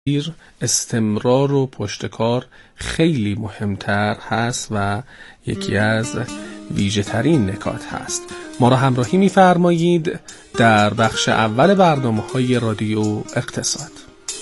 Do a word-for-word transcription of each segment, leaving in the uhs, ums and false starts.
استمرار و پشتکار خیلی مهمتر هست و یکی از ویژه ترین نکات هست. ما را همراهی می‌فرمایید در بخش اول برنامه‌های رادیو اقتصاد.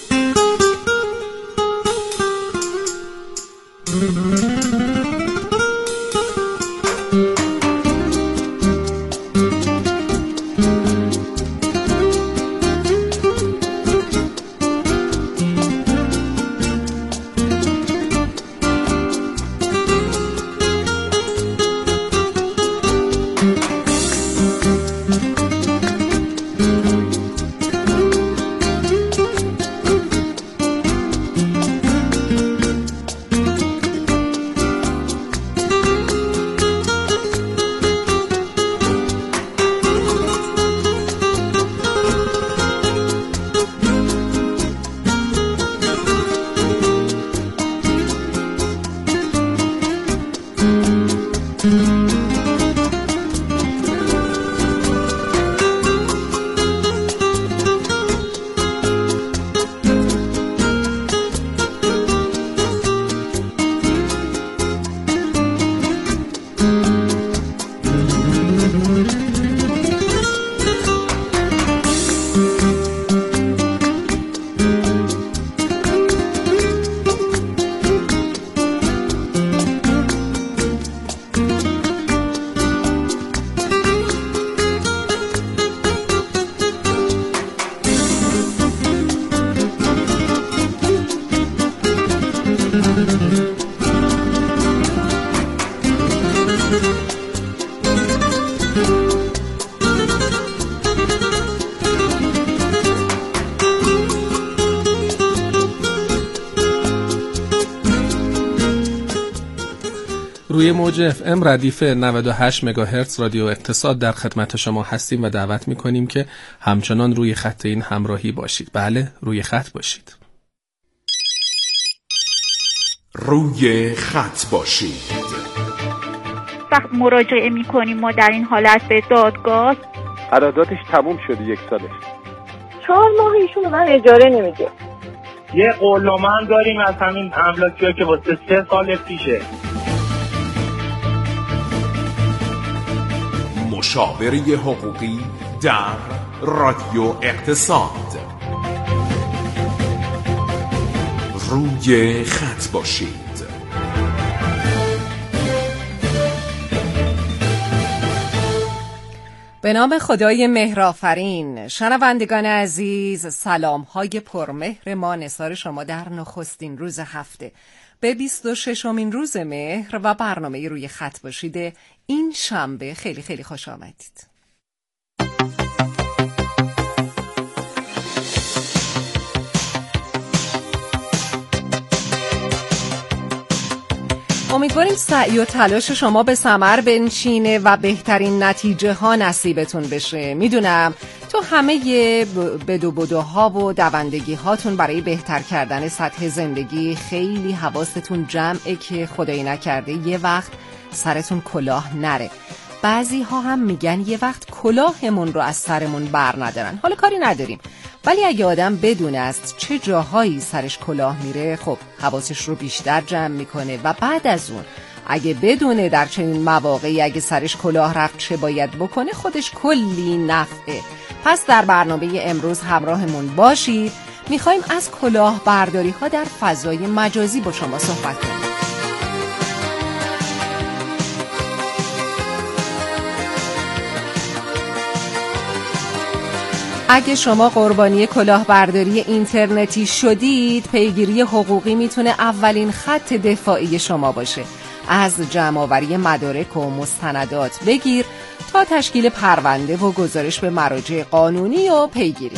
روی موج اف ام ردیف نود و هشت مگاهرتز رادیو اقتصاد در خدمت شما هستیم و دعوت می‌کنیم که همچنان روی خط این همراهی باشید. بله، روی خط باشید. روی خط باشید. وقت مراجعه می‌کنیم ما در این حالت به دادگاه، قراردادش تموم شده یک سالش. چهار ماه ایشون من اجاره نمیده. یه قولنامه هم داریم از همین املاکی‌ها که واسه سه سال پیشه. مشاوره حقوقی در رادیو اقتصاد. روی خط باشید. به نام خدای مهرآفرین. شنوندگان عزیز، سلام‌های پرمهر ما نثار شما در نخستین روز هفته به بیست و ششمین روز مهر و برنامه روی خط باشید این شنبه خیلی خیلی خوش آمدید. امیدواریم سعی و تلاش شما به ثمر بنشینه و بهترین نتیجه ها نصیبتون بشه. میدونم تو همه بدو بدوها و دوندگی هاتون برای بهتر کردن سطح زندگی خیلی حواستون جمعه که خدایی نکرده یه وقت سرتون کلاه نره. بعضی ها هم میگن یه وقت کلاهمون رو از سرمون بر ندارن. حالا کاری نداریم، ولی اگه آدم بدونه از چه جاهایی سرش کلاه میره، خب حواسش رو بیشتر جمع میکنه و بعد از اون اگه بدونه در چنین مواقعی اگه سرش کلاه رفت چه باید بکنه، خودش کلی نفعه. پس در برنامه امروز همراهمون باشید. میخوایم از کلاه برداری ها در فضای مجازی با شما صحبت کنیم. اگه شما قربانی کلاهبرداری اینترنتی شدید، پیگیری حقوقی میتونه اولین خط دفاعی شما باشه. از جمع‌آوری مدارک و مستندات بگیر تا تشکیل پرونده و گزارش به مراجع قانونی و پیگیری.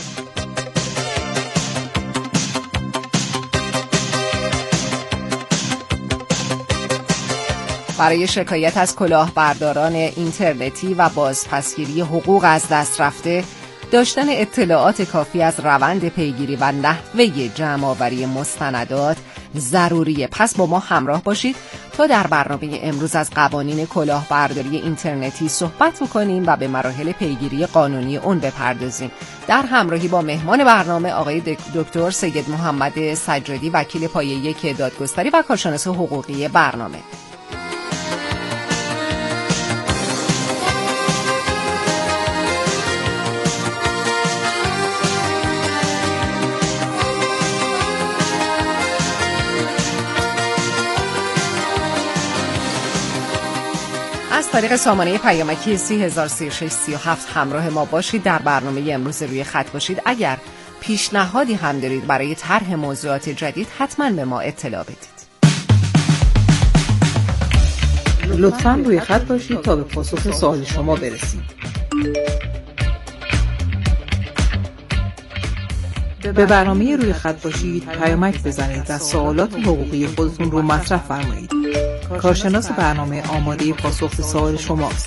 برای شکایت از کلاهبرداران اینترنتی و بازپسگیری حقوق از دست رفته، داشتن اطلاعات کافی از روند پیگیری و نحوه جمع‌آوری مستندات ضروریه. پس با ما همراه باشید تا در برنامه امروز از قوانین کلاهبرداری اینترنتی صحبت بکنیم و به مراحل پیگیری قانونی اون بپردازیم. در همراهی با مهمان برنامه آقای دکتر سید محمد سجادی، وکیل پایه یک دادگستری و کارشناس حقوقی برنامه. از طریق سامانه پیامکی سی هزار سی و شش سی و هفت همراه ما باشید. در برنامه امروز روی خط باشید. اگر پیشنهادی هم دارید برای طرح موضوعات جدید حتما به ما اطلاع بدید. لطفاً روی خط باشید تا به پاسخ سوال شما برسیم. به برنامه روی خط باشید پیامک بزنید و سوالات حقوقی خودتون رو مطرح فرمایید. کارشناس برنامه آماده پاسخ به سوال شماست.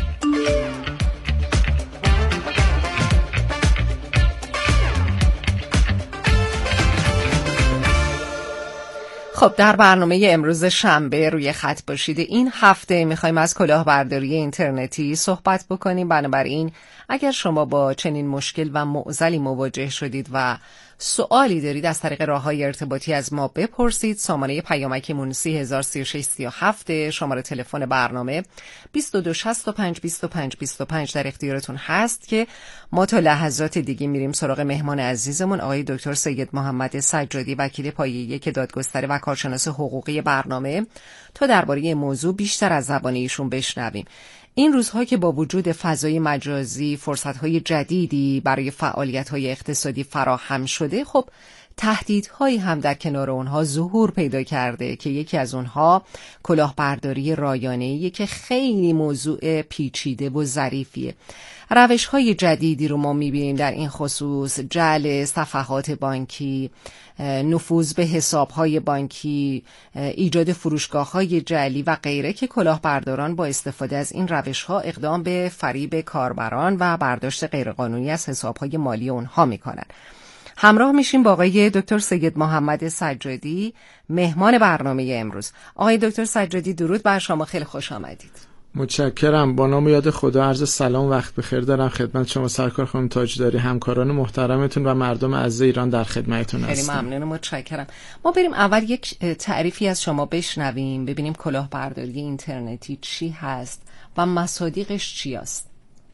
خب در برنامه امروز شنبه روی خط باشید این هفته میخوایم از کلاهبرداری اینترنتی صحبت بکنیم. بنابراین اگر شما با چنین مشکل و معضلی مواجه شدید و سوالی دارید از طریق راه‌های ارتباطی از ما بپرسید. سامانه پیامکمون سی هزار سی و شش سی و هفت، شماره تلفن برنامه بیست و دو شصت و پنج بیست و پنج بیست و پنج در اختیارتون هست که ما تا لحظات دیگه میریم سراغ مهمان عزیزمون آقای دکتر سید محمد سجادی، وکیل پایه یک دادگستری و کارشناس حقوقی برنامه، تا درباره موضوع بیشتر از زبان ایشون بشنویم. این روزها که با وجود فضای مجازی فرصت‌های جدیدی برای فعالیت‌های اقتصادی فراهم شده، خب تهدیدهایی هم در کنار اونها ظهور پیدا کرده که یکی از اونها کلاهبرداری رایانه‌ایه که خیلی موضوع پیچیده و ظریفیه. روش‌های جدیدی رو ما می‌بینیم در این خصوص: جعل صفحات بانکی، نفوذ به حساب‌های بانکی، ایجاد فروشگاه‌های جعلی و غیره که کلاهبرداران با استفاده از این روش‌ها اقدام به فریب کاربران و برداشت غیرقانونی از حساب‌های مالی اونها می‌کنند. همراه میشیم با آقای دکتر سید محمد سجادی، مهمان برنامه امروز. آقای دکتر سجادی درود بر شما، خیلی خوش آمدید. متشکرم. با نام یاد خدا عرض سلام وقت بخیر دارم خدمت شما سرکار خانم تاجداری، همکاران محترمتون و مردم عزیز ایران در خدمتتون هستم. خیلی ممنونم، متشکرم. ما بریم اول یک تعریفی از شما بشنویم، ببینیم کلاهبرداری اینترنتی چی هست و مصادیقش چی است.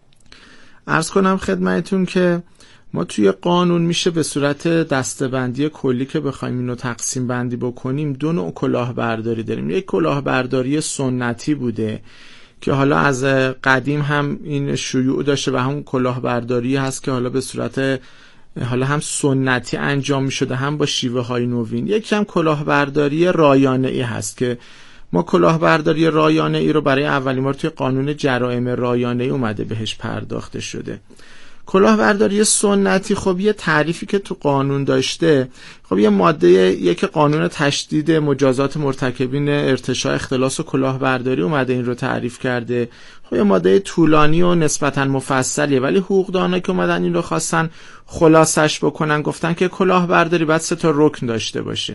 عرض کنم خدمتتون که ما توی قانون میشه به صورت دسته‌بندی کلی که بخوایم اینو تقسیم بندی بکنیم دو نوع کلاهبرداری داریم. یک کلاهبرداری سنتی بوده که حالا از قدیم هم این شیوع داشته و همون کلاهبرداری هست که حالا به صورت حالا هم سنتی انجام میشده هم با شیوه های نوین. یکی هم کلاهبرداری رایانه‌ای هست که ما کلاهبرداری رایانه‌ای رو برای اولین بار توی قانون جرایم رایانه‌ای اومده بهش پرداخته شده. کلاهبرداری سنتی خب یه تعریفی که تو قانون داشته، خب یه ماده یک قانون تشدید مجازات مرتکبین ارتشاء اختلاس و کلاهبرداری اومده این رو تعریف کرده. خب یه ماده طولانی و نسبتاً مفصلیه، ولی حقوقدانا که اومدن این رو خواستن خلاصش بکنن گفتن که کلاهبرداری باید سه تا رکن داشته باشه.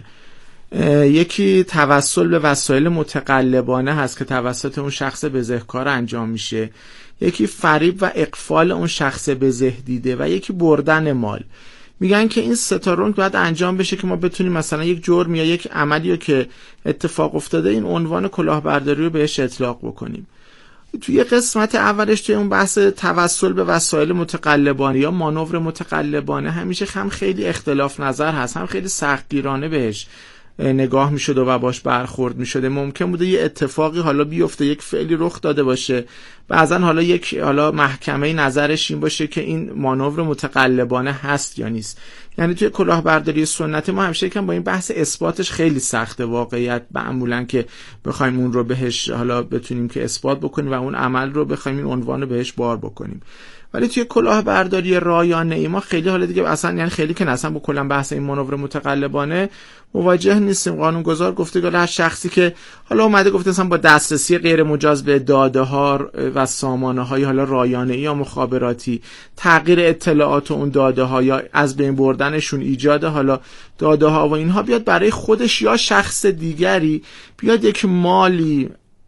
یکی توسل به وسایل متقلبانه هست که توسط اون شخص بزهکار انجام میشه، یکی فریب و اغفال اون شخص بزه دیده و یکی بردن مال. میگن که این سه تا رکن باید انجام بشه که ما بتونیم مثلا یک جرم یا یک عملی رو که اتفاق افتاده این عنوان کلاهبرداری رو بهش اطلاق بکنیم. توی قسمت اولش توی اون بحث توسل به وسایل متقلبانه یا مانور متقلبانه همیشه هم خیلی اختلاف نظر هست، هم خیلی سختگیرانه بهش نگاه میشده و باش برخورد میشده. ممکن بوده یه اتفاقی حالا بیفته، یک فعلی رخ داده باشه، بعضن حالا یک حالا محکمه نظرش این باشه که این مانور متقلبانه هست یا نیست. یعنی توی کلاهبرداری سنتی ما همیشه یکم با این بحث اثباتش خیلی سخته واقعیت معمولا که بخوایم اون رو بهش حالا بتونیم که اثبات بکنیم و اون عمل رو بخوایم این عنوان رو بهش بار بکنیم. ولی توی کلاهبرداری رایانه‌ای ما خیلی حالا دیگه اصلا یعنی خیلی که اصلا با کلا بحث این مانور متقلبانه مواجه نیستیم. قانونگذار گفته که هر شخصی که حالا اومده گفته مثلا با دسترسی غیر مجاز به داده‌ها و سامانه‌های حالا رایانه‌ای یا مخابراتی تغییر اطلاعات اون داده‌ها یا از بین بردنشون، ایجاد حالا داده‌ها و اینها بیاد برای خودش یا شخص دیگری بیاد یک مالی،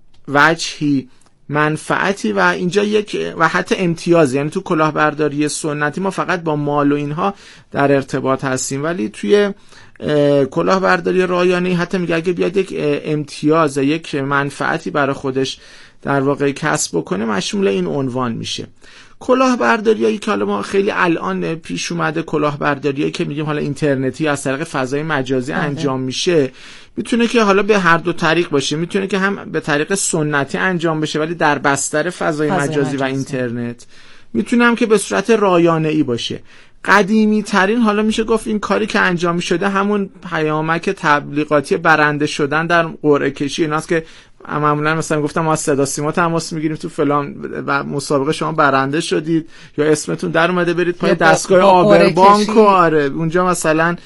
وجهی، منفعتی و اینجا یک و حتی امتیاز، یعنی تو کلاهبرداری سنتی ما فقط با مال و اینها در ارتباط هستیم، ولی توی کلاهبرداری رایانه‌ای حتی میگه اگه بیاد یک امتیاز، یک منفعتی برای خودش در واقع کسب بکنه مشمول این عنوان میشه. کلاهبرداریایی که حالا ما خیلی الان پیش اومده، کلاهبرداریایی که میگیم حالا اینترنتی از طریق فضای مجازی انجام میشه، میتونه که حالا به هر دو طریق باشه. میتونه که هم به طریق سنتی انجام بشه ولی در بستر فضای مجازی, مجازی و اینترنت، میتونه هم که به صورت رایانه‌ای باشه. قدیمی ترین حالا میشه گفت این کاری که انجام شده همون پیامک تبلیغاتی برنده شدن در قرعه کشی ایناست که معمولا مثلا گفتم ما از صدا سیما تماس میگیریم تو فلان و مسابقه شما برنده شدید یا اسمتون در اومده برید پای دستگاه آبربانک و آره اونجا مثلا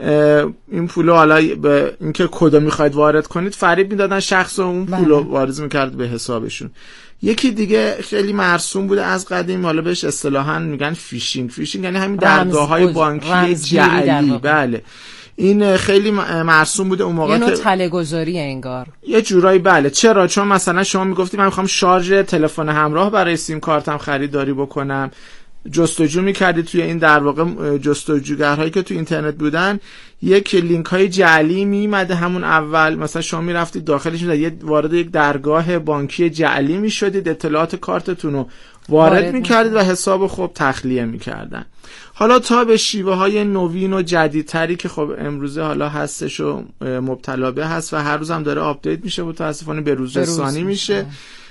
این پولو حالا به اینکه کدو میخواید وارد کنید فریب میدادن شخص و اون پولو وارد میکرد به حسابشون. یکی دیگه خیلی مرسوم بوده از قدیم، حالا بهش اصطلاحاً میگن فیشینگ. فیشینگ یعنی همین درگاه‌های بانکی جعلی. بله این خیلی مرسوم بوده اون موقع، یه نوع تله‌گذاری انگار یه جورایی. بله چرا؟ چون مثلا شما میگفتی من میخوام شارژ تلفن همراه برای سیم کارتم خریداری بکنم، جستجو میکردید توی این در واقع جستجوگرهایی که تو اینترنت بودن یک لینک های جعلی میمده همون اول، مثلا شما میرفتید داخلش میدید وارد یک درگاه بانکی جعلی میشدید، اطلاعات کارتتون رو وارد میکردید و حساب خوب تخلیه میکردن. حالا تا به شیوه های نوین و جدیدتری که خب امروزه حالا هستش و مبتلا به هست و هر روز هم داره آپدیت میشه، متاسفانه به روز رسانی میشه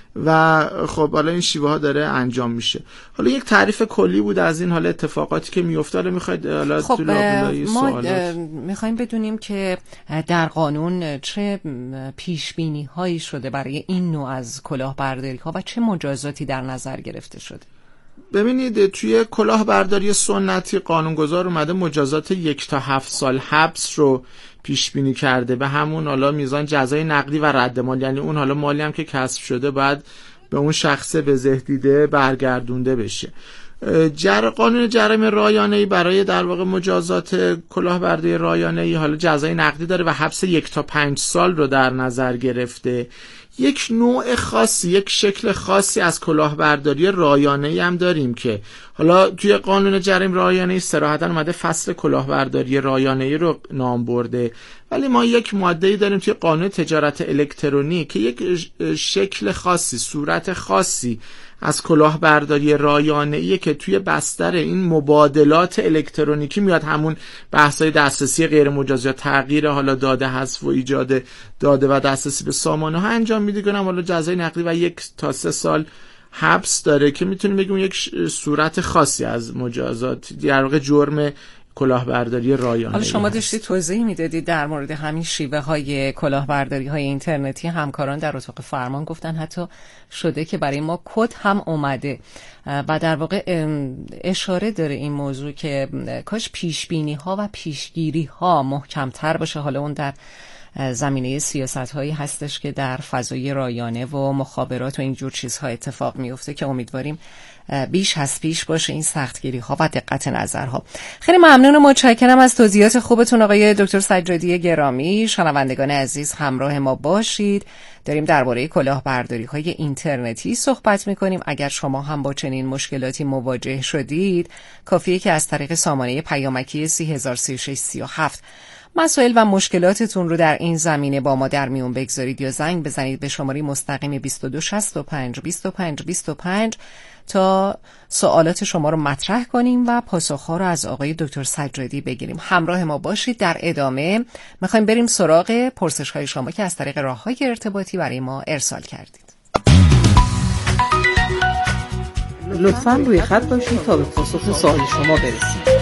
و خب حالا این شیوه ها داره انجام میشه. حالا یک تعریف کلی بود از این حالا اتفاقاتی که میفته. حالا میخواید حالا خب تو لابلای سوالات ما میخوایم بدونیم که در قانون چه پیش بینی هایی شده برای این نوع از کلاهبرداری ها و چه مجازاتی در نظر گرفته شده. ببینید توی کلاهبرداری سنتی قانونگذار اومده مجازات یک تا هفت سال حبس رو پیش بینی کرده، به همون حالا میزان جزای نقدی و رد مال، یعنی اون حالا مالی هم که کسب شده باید به اون شخص به زه دیده برگردونده بشه. جر قانون جرایم رایانه‌ای برای در واقع مجازات کلاهبرداری رایانه‌ای حالا جزای نقدی داره و حبس یک تا پنج سال رو در نظر گرفته. یک نوع خاصی، یک شکل خاصی از کلاهبرداری رایانه‌ای هم داریم که حالا توی قانون جرایم رایانه‌ای صراحتاً اومده فصل کلاهبرداری رایانه‌ای رو نام برده، ولی ما یک ماده‌ای داریم توی قانون تجارت الکترونیک که یک شکل خاصی، صورت خاصی از کلاهبرداری رایانه‌ای که توی بستر این مبادلات الکترونیکی میاد، همون بحث‌های دسترسی غیر مجاز یا تغییر حالا داده حذف و ایجاد داده و دسترسی به سامانه ها انجام میده، کنم حالا جزای نقدی و یک تا سه سال حبس داره که میتونیم بگیم یک صورت خاصی از مجازات در واقع جرم کلاهبرداری رایانه‌ای. حالا شما داشتید توضیح میدادید در مورد همین شیوه های کلاهبرداری های اینترنتی، همکاران در اتاق فرمان گفتن حتی شده که برای ما کد هم اومده و در واقع اشاره داره این موضوع که کاش پیش بینی ها و پیشگیری ها محکمتر باشه. حالا اون در زمینه سیاست هایی هستش که در فضای رایانه و مخابرات و اینجور چیزها اتفاق میفته که امیدواریم بیش از پیش باشه این سختگیری ها و دقت نظرها. خیلی ممنون و متشکرم از توضیحات خوبتون آقای دکتر سجادی گرامی. شنوندگان عزیز همراه ما باشید، داریم درباره کلاهبرداری های اینترنتی صحبت میکنیم. اگر شما هم با چنین مشکلاتی مواجه شدید کافیه که از طریق سامانه پیامکی سی هزار سی و شش سی و هفت مسائل و مشکلاتتون رو در این زمینه با ما در میون بگذارید یا زنگ بزنید به شماره مستقیم بیست و دو شصت و پنج بیست و پنج بیست و پنج تا سوالات شما رو مطرح کنیم و پاسخ‌ها رو از آقای دکتر سجادی بگیریم. همراه ما باشید. در ادامه میخوایم بریم سراغ پرسش‌های شما که از طریق راه‌های ارتباطی برای ما ارسال کردید. لطفاً روی خط باشید تا به پاسخ سوال شما برسیم.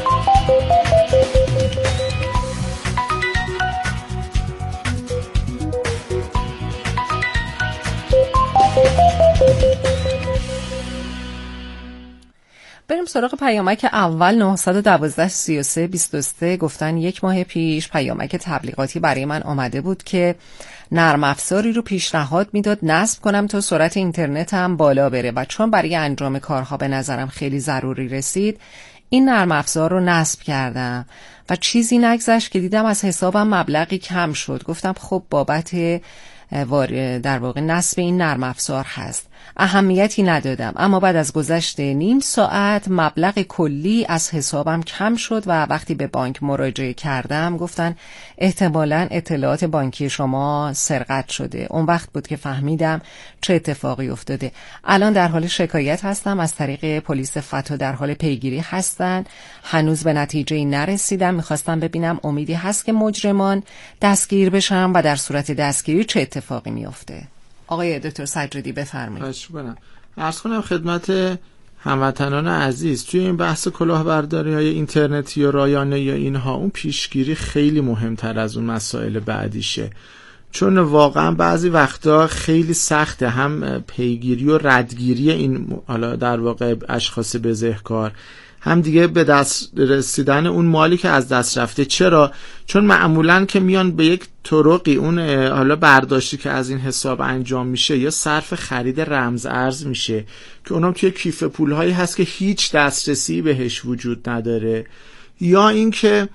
سراغ پیامک اول. نه یک دو سه سه دو سه گفتن یک ماه پیش پیامک تبلیغاتی برای من آمده بود که نرم افزاری رو پیشنهاد میداد نصب کنم تا سرعت اینترنتم بالا بره و چون برای انجام کارها به نظرم خیلی ضروری رسید این نرم افزار رو نصب کردم و چیزی نگذشت که دیدم از حسابم مبلغی کم شد. گفتم خب بابت در واقع نصب این نرم افزار هست، اهمیتی ندادم، اما بعد از گذشت نیم ساعت مبلغ کلی از حسابم کم شد و وقتی به بانک مراجعه کردم گفتن احتمالاً اطلاعات بانکی شما سرقت شده. اون وقت بود که فهمیدم چه اتفاقی افتاده. الان در حال شکایت هستم، از طریق پلیس فتا در حال پیگیری هستن، هنوز به نتیجه‌ای نرسیدم. میخواستم ببینم امیدی هست که مجرمان دستگیر بشن و در صورت دستگیری چه اتفاقی میفته. آقای دکتر سجادی بفرمایید. خواهش می‌کنم. عرض کنم خدمت هموطنان عزیز توی این بحث کلاهبرداری‌های اینترنتی و رایانه یا اینها اون پیشگیری خیلی مهمتر از اون مسائل بعدیشه، چون واقعا بعضی وقتا خیلی سخته هم پیگیری و ردگیری این حالا در واقع اشخاص بزهکار، هم دیگه به دست رسیدن اون مالی که از دست رفته. چرا؟ چون معمولاً که میان به یک طرقی اون حالا برداشتی که از این حساب انجام میشه یا صرف خرید رمز ارز میشه که اونم توی کیف پولهایی هست که هیچ دسترسی بهش وجود نداره، یا اینکه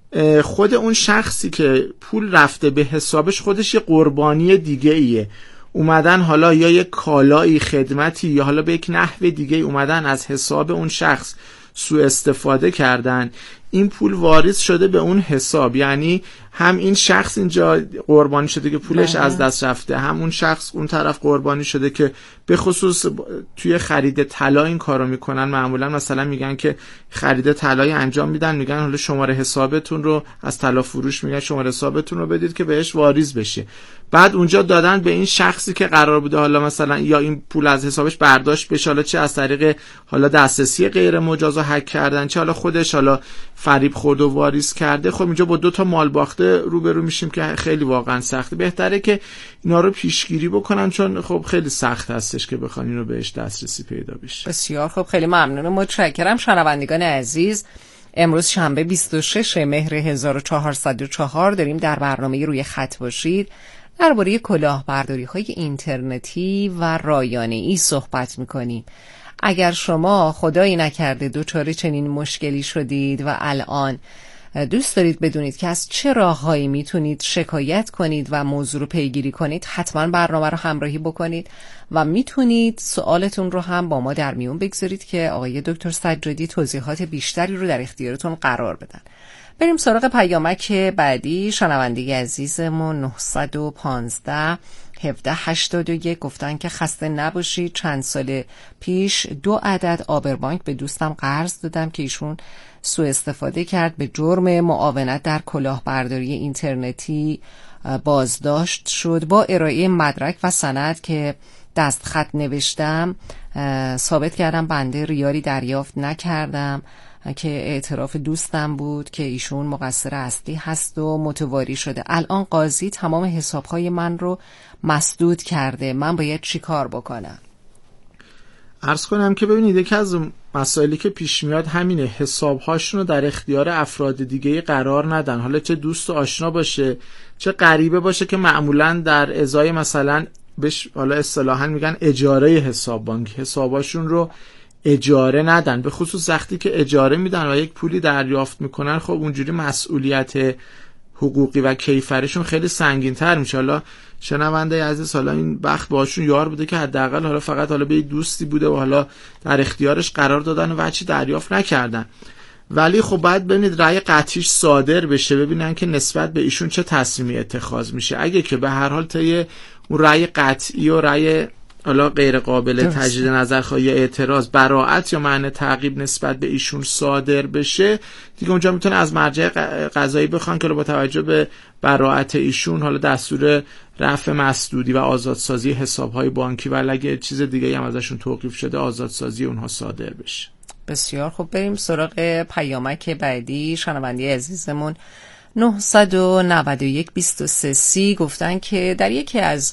خود اون شخصی که پول رفته به حسابش خودش یه قربانی دیگه ایه، اومدن حالا یا یک کالایی خدمتی یا حالا به یک نحو دیگه اومدن از حساب اون شخص سوء استفاده کردن، این پول واریز شده به اون حساب. یعنی هم این شخص اینجا قربانی شده که پولش از دست رفته، هم اون شخص اون طرف قربانی شده که به خصوص توی خرید طلا این کارو میکنن. معمولا مثلا میگن که خرید طلای انجام میدن، میگن حالا شماره حسابتون رو از طلا فروش میگن شماره حسابتون رو بدید که بهش واریز بشه، بعد اونجا دادن به این شخصی که قرار بوده حالا مثلا یا این پول از حسابش برداشت بشه، حالا چه از طریق حالا دسترسی غیر مجاز و هک کردن، چه حالا خودش حالا فریب خورد و واریز کرده. خب اینجا با دو تا مال باخته روبرو میشیم که خیلی واقعا سخته. بهتره که اینا رو پیشگیری بکنن، چون خب خیلی سخت هستش که بخوان اینو بهش دسترسی پیدا بشه. بسیار خب، خیلی ممنونم، متشکرم. شنوندگان عزیز، امروز شنبه بیست و ششم مهر هزار و چهارصد و چهار داریم در برنامه روی خط باشید درباره کلاهبرداری‌های اینترنتی و رایانه‌ای صحبت می‌کنیم. اگر شما خدایی نکرده دچار چنین مشکلی شدید و الان دوست دارید بدونید که از چه راههایی میتونید شکایت کنید و موضوع رو پیگیری کنید، حتما برنامه رو همراهی بکنید و میتونید سوالتون رو هم با ما در میون بگذارید که آقای دکتر سجادی توضیحات بیشتری رو در اختیارتون قرار بدن. بریم سراغ پیامک بعدی. شنونده عزیزمون نه یک پنج هفده هشتاد و یک گفتن که خسته نباشید، چند سال پیش دو عدد آبربانک به دوستم قرض دادم که ایشون سوء استفاده کرد، به جرم معاونت در کلاهبرداری اینترنتی بازداشت شد. با ارائه مدرک و سند که دستخط نوشتم ثابت کردم بنده ریالی دریافت نکردم که اعتراف دوستم بود که ایشون مقصر اصلی هست و متواری شده. الان قاضی تمام حسابهای من رو مسدود کرده، من باید چی کار بکنم؟ عرض کنم که ببینید یکی از مسائلی که پیش میاد همینه، حسابهاشون رو در اختیار افراد دیگه قرار ندن، حالا چه دوست و آشنا باشه چه غریبه باشه، که معمولا در ازای مثلا بهش حالا اصطلاحاً میگن اجاره حساب بانک، حساباشون رو اجاره ندن، به خصوص وقتی که اجاره میدن و یک پولی دریافت میکنن، خب اونجوری مسئولیت حقوقی و کیفرشون خیلی سنگین تر میشه. حالا شنونده عزیز حالا این بخت باشون یار بوده که حداقل حالا فقط حالا به دوستی بوده و حالا در اختیارش قرار دادن و چی دریافت نکردن، ولی خب باید ببینید رأی قطعیش صادر بشه، ببینن که نسبت به ایشون چه تصمیمی اتخاذ میشه. اگه که به هر حال طی اون رأی قطعی و رأی حالا غیر قابل تجدید نظر خواهی یا اعتراض براءت یا معنی تعقیب نسبت به ایشون صادر بشه، دیگه اونجا میتونه از مرجع قضایی بخوان که با توجه به براءت ایشون حالا دستور رفع مسدودی و آزادسازی حسابهای بانکی و اگه چیز دیگه هم ازشون توقیف شده آزادسازی اونها صادر بشه. بسیار خب، بریم سراغ پیامک بعدی. شنونده عزیزمون نه نه یک دو سه سی گفتن که در یکی از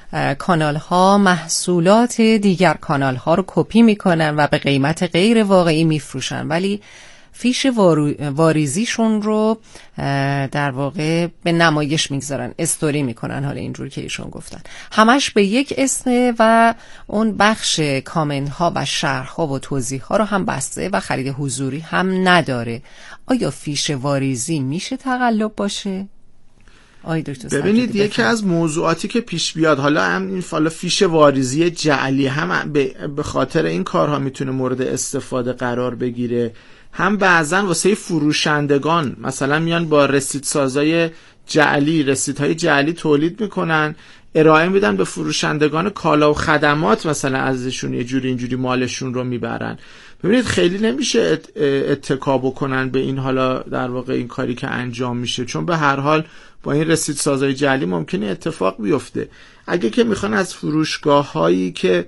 کانال ها محصولات دیگر کانال ها رو کپی میکنن و به قیمت غیر واقعی میفروشن، ولی فیش واریزیشون رو در واقع به نمایش میگذارن، استوری میکنن. حالا اینجور که ایشون گفتن همش به یک اسمه و اون بخش کامنت ها و شرح ها و توضیح ها رو هم بسته و خرید حضوری هم نداره. آیا فیش واریزی میشه تقلب باشه؟ ببینید یکی از موضوعاتی که پیش بیاد، حالا هم این فالا فیش واریزی جعلی هم به خاطر این کارها میتونه مورد استفاده قرار بگیره، هم بعضن واسه فروشندگان مثلا میان با رسیدسازای جعلی رسیدهای جعلی تولید میکنن، ارائه میدن به فروشندگان کالا و خدمات، مثلا ازشون یه جوری اینجوری مالشون رو میبرن. ببینید خیلی نمیشه اتکا بکنن به این، حالا در واقع این کاری که انجام میشه، چون به هر حال با این رسیدسازای جعلی ممکنه اتفاق بیفته. اگه که میخوان از فروشگاه هایی که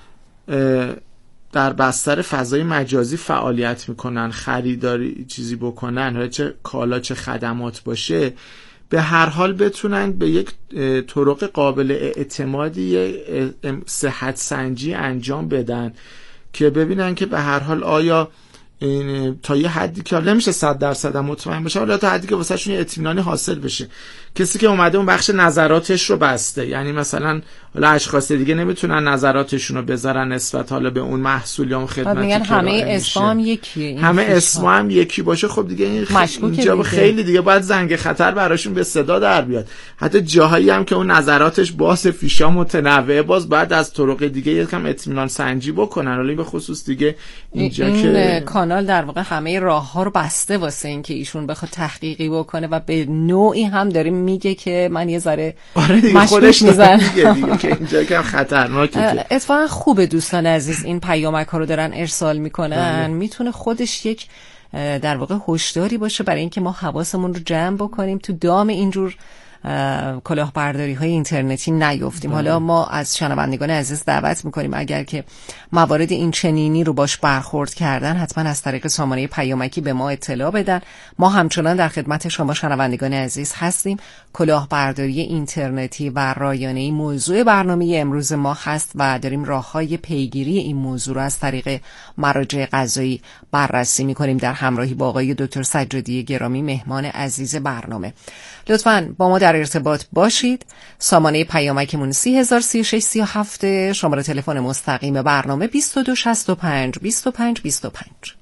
در بستر فضای مجازی فعالیت میکنن خریداری چیزی بکنن، حالا چه کالا چه خدمات باشه، به هر حال بتونن به یک طرق قابل اعتمادی صحت سنجی انجام بدن که ببینن که به هر حال آیا این تا یه حدی که نمیشه صد درصد مطمئن بشه، حالا تا حدی که واسه شون اطمینانی حاصل بشه. کسی که اومده اون بخش نظراتش رو بسته، یعنی مثلا حالا اشخاص دیگه نمیتونن نظراتشون رو بذارن نسبت حالا به اون محصول یا اون خدمتی میگن که همه اسم هم یکیه، همه اسم هم یکی باشه، خب دیگه این اینجا خیلی دیگه باید زنگ خطر براشون به صدا در بیاد. حتی جاهایی هم که اون نظراتش باز فیشا متنوعه، باز بعد از طرق دیگه یکم اطمینان سنجی بکنن. حالا به خصوص دیگه اینجا این که کانال در واقع همه راه‌ها رو بسته واسه اینکه ایشون بخواد تحقیقی بکنه و به نوعی هم داره میگه که من یه ذره آره دیگه خودش میگه دیگه که اینجا که خطرناکه. اتفاقا خوبه دوستان عزیز این پیامک ها رو دارن ارسال میکنن، میتونه خودش یک در واقع هشداری باشه برای اینکه ما حواسمون رو جمع بکنیم تو دام اینجور کلاهبرداری های اینترنتی نیفتیم. بله. حالا ما از شنوندگان عزیز دعوت میکنیم اگر که موارد این چنینی رو باش برخورد کردن حتما از طریق سامانه پیامکی به ما اطلاع بدن. ما همچنان در خدمت شما شنوندگان عزیز هستیم. کلاهبرداری اینترنتی و رایانه‌ای موضوع برنامه امروز ما هست و داریم راه‌های پیگیری این موضوع رو از طریق مراجع قضایی بررسی میکنیم در همراهی با آقای دکتر سجادی گرامی مهمان عزیز برنامه. لطفاً با ما در ارتباط باشید. سامانه پیامکمون سی هزار سی و شش سی و هفت، شماره تلفن مستقیم برنامه بیست و دو شصت و پنج بیست و پنج بیست و پنج.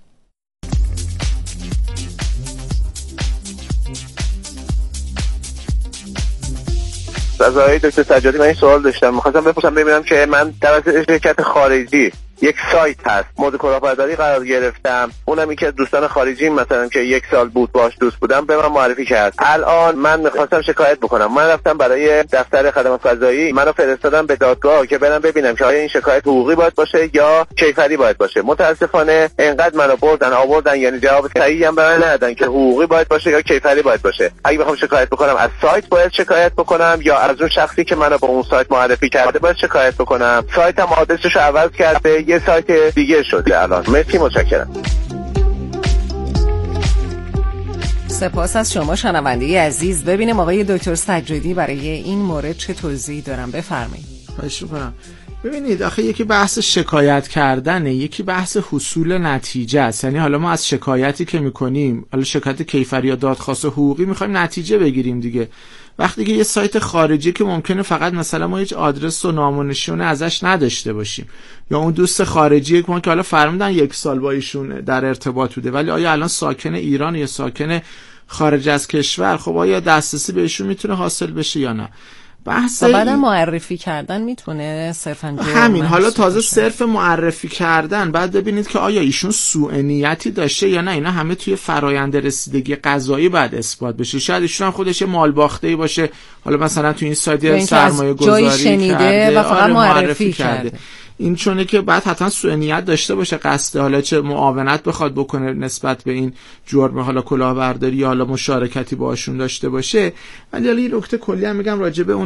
از آقای دکتر سجادی من این سوال داشتم، می‌خواستم بپرسم ببینم که من توسط شرکت خارجی یک سایت هست مورد کلاهبرداری قرار گرفتم، اونم این که دوستان خارجی مثلا که یک سال بود باش دوست بودم به من معرفی کرد. الان من می‌خواستم شکایت بکنم. من رفتم برای دفتر خدمات قضایی، منو فرستادم به دادگاه که برم ببینم که آیا این شکایت حقوقی باید باشه یا کیفری باید باشه. متاسفانه اینقدر منو بردن آوردن، یعنی جواب صحیحی هم به من ندادن که حقوقی باید باشه یا کیفری باید باشه. اگه بخوام شکایت بکنم از سایت باید شکایت بکنم یا از اون شخصی که منو به اون سایت معرفی کرده باید شکایت بکنم؟ سایتم آدرسش رو عوض کرده، یه سایت دیگه شده الان. مرسی، متشکرم. سپاس از شما شنونده عزیز. ببینیم آقای دکتر سجادی برای این مورد چه توضیحی دارم، بفرمایید. خواهش می‌کنم. ببینید آخه یکی بحث شکایت کردنه، یکی بحث حصول نتیجه است. یعنی حالا ما از شکایتی که میکنیم، حالا شکایت کیفری یا دادخواست حقوقی، میخوایم نتیجه بگیریم دیگه. وقتی که یه سایت خارجی که ممکنه فقط مثلا ما هیچ آدرس و نام و نشونه ازش نداشته باشیم، یا اون دوست خارجی که ما که حالا فرمودن یک سال با ایشون در ارتباط بوده ولی آیا الان ساکن ایران یا ساکن خارج از کشور، خب آیا دسترسی به ایشون میتونه حاصل بشه یا نه؟ بحث بعد معرفی کردن میتونه صرفاً همین. حالا تازه صرف معرفی کردن بعد ببینید که آیا ایشون سوء نیتی داشته یا نه. اینا همه توی فرآیند رسیدگی قضایی بعد اثبات بشه. شاید ایشون هم خودش مال باخته‌ای باشه، حالا مثلا تو این سایت سرمایه گذاری کرده و فقط معرفی کرده, کرده. این چونه که بعد حتما سوء نیت داشته باشه، قصد حالا چه معاونت بخواد بکنه نسبت به این جرم، حالا کلاهبرداری یا حالا مشارکتی باشون داشته باشه. ولی حالا این نکته کلی هم میگم راجع به اون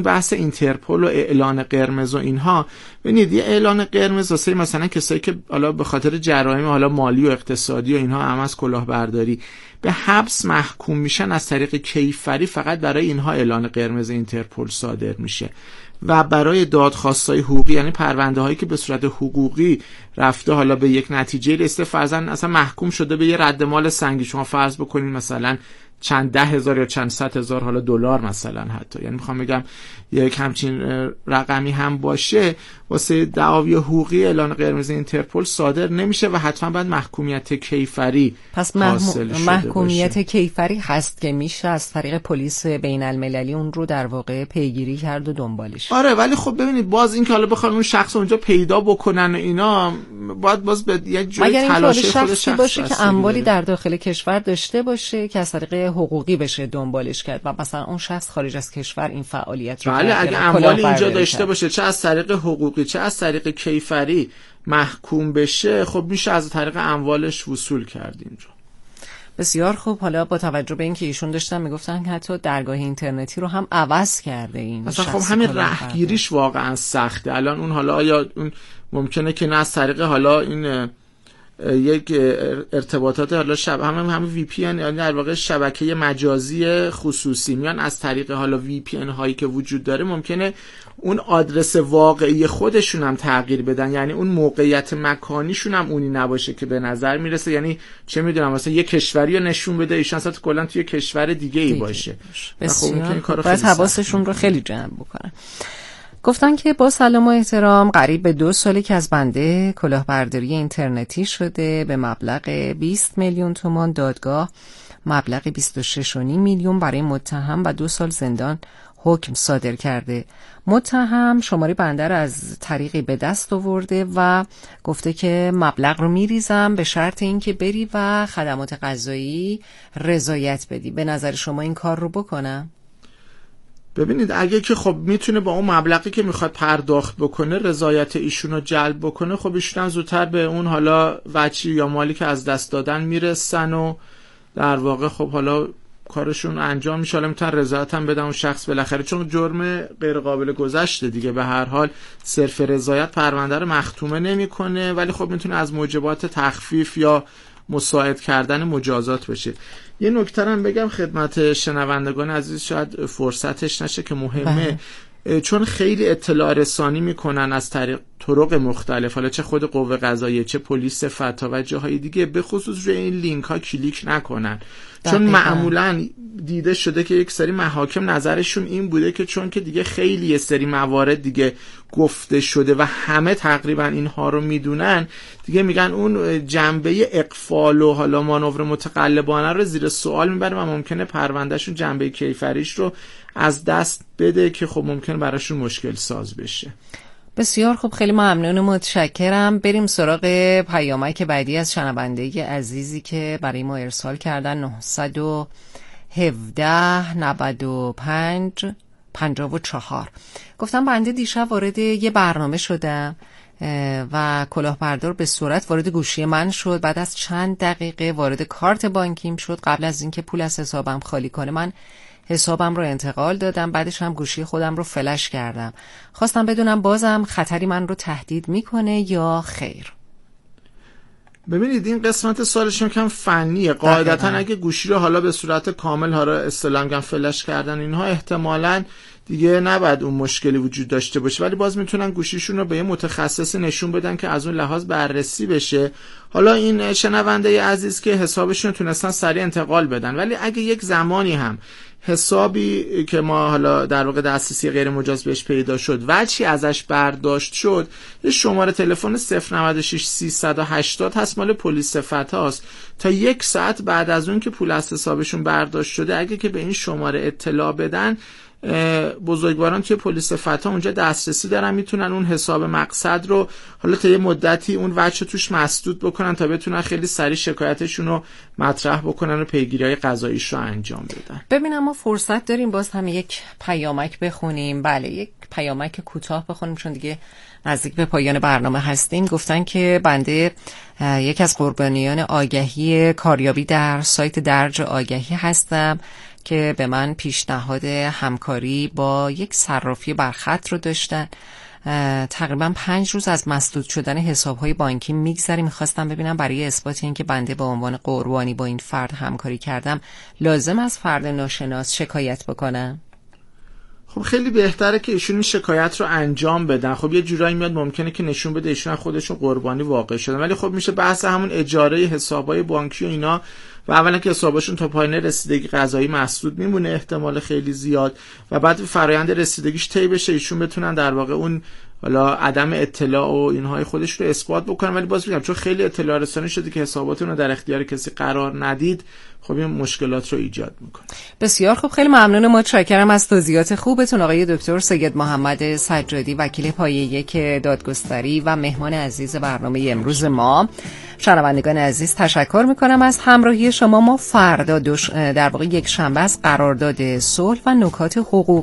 بحث اینترپل و اعلان قرمز و اینها، ببینید یه اعلان قرمز واسه مثلا کسایی که حالا به خاطر جرایم حالا مالی و اقتصادی و اینها هم از کلاهبرداری به حبس محکوم میشن، از طریق کیفری فقط برای اینها اعلان قرمز اینترپل صادر میشه و برای دادخواستای حقوقی، یعنی پرونده هایی که به صورت حقوقی رفته حالا به یک نتیجه رسیده، فرضاً اصلا محکوم شده به یه رد مال سنگی، شما فرض بکنید مثلا چند ده هزار یا چند صد هزار حالا دلار مثلا، حتی یعنی میخوام بگم یک همچین رقمی هم باشه، واسه دعاوی حقوقی اعلان قرمز اینترپل صادر نمیشه و حتما باید محکومیت کیفری پس محکوم... محکومیت باشه. کیفری هست که میشه از طریق پلیس بین المللی اون رو در واقع پیگیری کرد و دنبالش. آره ولی خب ببینید باز این که حالا بخوان اون شخص اونجا پیدا بکنن و اینا، باید باز به یک جای تلاش خود شخص باشه که اموالی در داخل کشور داشته باشه که از طریق حقوقی بشه دنبالش کرد و مثلا اون شخص خارج از کشور این فعالیت رو بله اگه اموالی اینجا داشته کرد. باشه چه از طریق حقوقی چه از طریق کیفری محکوم بشه، خب میشه از طریق اموالش وصول کرد اینجا. بسیار خوب. حالا با توجه به اینکه ایشون داشتن میگفتن که حتی درگاه اینترنتی رو هم عوض کرده این مثلا، خب همین رهگیریش واقعا سخته. الان اون حالا یا اون ممکنه که نه از طریق حالا این یک ارتباطات حالا شب همه همه وی پی ان، یعنی در واقع شبکه مجازی خصوصی میان از طریق حالا وی پی ان هایی که وجود داره ممکنه اون آدرس واقعی خودشون هم تغییر بدن، یعنی اون موقعیت مکانیشون هم اونی نباشه که به نظر میرسه. یعنی چه میدونم مثلا یه کشوری رو نشون بده ایشون اصلا کلا توی کشور دیگه ای باشه. بسیار خب باید حواسشون رو خیلی جمع بکنن. گفتن که با سلام و احترام قریب به دو سالی که از بنده کلاهبرداری اینترنتی شده، به مبلغ بیست میلیون تومان دادگاه مبلغ بیست و شش و نیم میلیون برای متهم و دو سال زندان حکم صادر کرده. متهم شماره بنده رو از طریقی به دست آورده و گفته که مبلغ رو میریزم به شرط اینکه بری و خدمات قضایی رضایت بدی. به نظر شما این کار رو بکنم؟ ببینید اگه که خب میتونه با اون مبلغی که میخواد پرداخت بکنه رضایت ایشون رو جلب بکنه، خب ایشون هم زودتر به اون حالا وچی یا مالی که از دست دادن میرسن و در واقع خب حالا کارشون انجام میشه، حالا میتونن رضایت هم بدن اون شخص بالاخره، چون جرم غیر قابل گذشته دیگه. به هر حال صرف رضایت پرونده رو مختومه نمیکنه، ولی خب میتونه از موجبات تخفیف یا مساعد کردن مجازات بشه. یه نکته هم بگم خدمت شنوندگان عزیز، شاید فرصتش نشه که مهمه، چون خیلی اطلاع رسانی میکنن از طریق طرق مختلف، حالا چه خود قوه قضاییه چه پلیس فتا و جاهای دیگه، به خصوص روی این لینک ها کلیک نکنن. چون معمولا دیده شده که یک سری محاکم نظرشون این بوده که چون که دیگه خیلی یه سری موارد دیگه گفته شده و همه تقریبا اینها رو میدونن، دیگه میگن اون جنبه اقفال و حالا مانور متقلبانه رو زیر سوال میبره و ممکنه پروندهشون جنبه کیفریش رو از دست بده که خب ممکنه براشون مشکل ساز بشه. بسیار خوب، خیلی ممنون و متشکرم. بریم سراغ پیامک بعدی از شنونده عزیزی که برای ما ارسال کردن. نه یک هفت نود و پنج پنجاه و چهار گفتم بنده دیشب وارد یه برنامه شدم و کلاهبردار به صورت وارد گوشی من شد. بعد از چند دقیقه وارد کارت بانکیم شد. قبل از اینکه پول از حسابم خالی کنه من حسابم رو انتقال دادم، بعدش هم گوشی خودم رو فلش کردم. خواستم بدونم بازم خطری من رو تهدید میکنه یا خیر؟ ببینید این قسمت سوالشون کم فنیه. قاعدتا اگه گوشی رو حالا به صورت کامل ها رو اصطلاحاً میگن فلش کردن اینها، احتمالاً دیگه نباید اون مشکلی وجود داشته باشه، ولی باز میتونن گوشیشون رو به یه متخصص نشون بدن که از اون لحاظ بررسی بشه. حالا این شنونده عزیز که حسابشون رو تونستن سریع انتقال بدن، ولی اگه یک زمانی هم حسابی که ما حالا در واقع دسترسی غیر مجاز بهش پیدا شد و چی ازش برداشت شد، یه شماره تلفن صفر نود و شش سیصد و هشتاد هست، مال پلیس فتاست. تا یک ساعت بعد از اون که پول از حسابشون برداشت شده، اگه که به این شماره اطلاع بدن، بزرگواران توی پلیس فتا اونجا دسترسی دارن، میتونن اون حساب مقصد رو حالا تا یه مدتی اون وجه توش مسدود بکنن تا بتونن خیلی سریع شکایتشون رو مطرح بکنن و پیگیری‌های قضاییش رو انجام بدن. ببینم ما فرصت داریم باز هم یک پیامک بخونیم. بله، یک پیامک کوتاه بخونیم چون دیگه نزدیک به پایان برنامه هستیم. گفتن که بنده یک از قربانیان آگهی کاریابی در سایت درج آگهی هستم که به من پیشنهاد همکاری با یک صرافی برخط رو داشتن. تقریبا پنج روز از مسدود شدن حساب‌های بانکی میگذره. میخواستم ببینم برای اثبات این که بنده با عنوان قربانی با این فرد همکاری کردم لازم از فرد ناشناس شکایت بکنم؟ خب خیلی بهتره که ایشون این شکایت رو انجام بدن. خب یه جورایی میاد ممکنه که نشون بده ایشون خودشون قربانی واقع شدن، ولی خب میشه بحث همون اجاره حسابای بانکی و اینا و اولا که حسابشون تا پایان رسیدگی قضایی مسدود میمونه احتمال خیلی زیاد و بعد فرآیند رسیدگیش طی بشه ایشون بتونن در واقع اون حالا عدم اطلاع و اینهای خودش رو اثبات بکنن. ولی باز میگم چون خیلی اطلاع رسانی شده که حساباتون رو در اختیار کسی قرار ندید، خب این مشکلات رو ایجاد میکنه. بسیار خوب، خیلی ممنونم، متشکرم از توضیحات خوبتون آقای دکتر سید محمد سجادی، وکیل پایه یک دادگستری و مهمان عزیز برنامه امروز ما. شنوندگان عزیز تشکر میکنم از همراهی شما. ما فردا در واقع یک شنبه از قرارداد صلح و نکات حقوقی